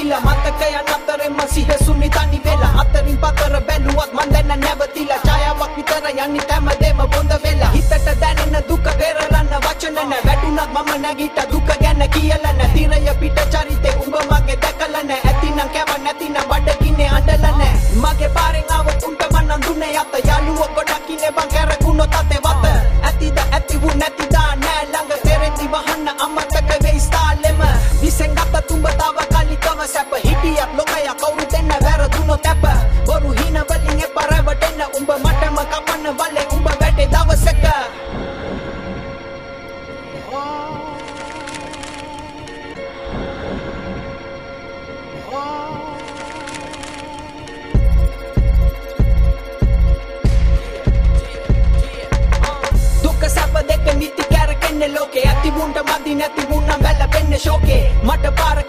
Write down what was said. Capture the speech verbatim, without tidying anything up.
නැවතිලා මතකයන් අතරින්ම සිහසුනි තනි වෙලා අතරින් පතර බැලුවත් මන් දැන නැවතිලා ඡායාවක් විතර යන්නේ හැමදේම බොඳ වෙලා හිතට දැනෙන දුක පෙරලන්න වචන නැ වැටුණත් මම නැගිට දුක ගැන කියලා නැ තිරය පිට චරිතේ උඹ මගේ දැකලා නැ ඇතිනම් කැව නැතිනම් බඩගින්නේ අඬලා නැ මගේ පාරෙන් ආවොත් උන්ට මන්නම් දුන්නේ අත යාළුවෝ ගොඩක් ඉන්නේ බං කැරකුණොත් අතේ වත ඇතිද ඇති වු නැතිද නෑ ළඟ තෙරෙන්දි වහන්න අමතක වෙයි ස්ථාලෙම විසෙන් ගත තුඹ තව කලිකව සැප හිටියත් ලොකයා කවුරු දෙන්න වැරදුනොත් අප බොරු හින වලින් එපා රැවටෙන්න උඹ මටම කපන්න වලේ උඹ වැටේ දවසක ලෝකේ ඇති වුන්ට මදි නැති වුන්නම් වැළපෙන්නේ ෂෝකේ මට පාර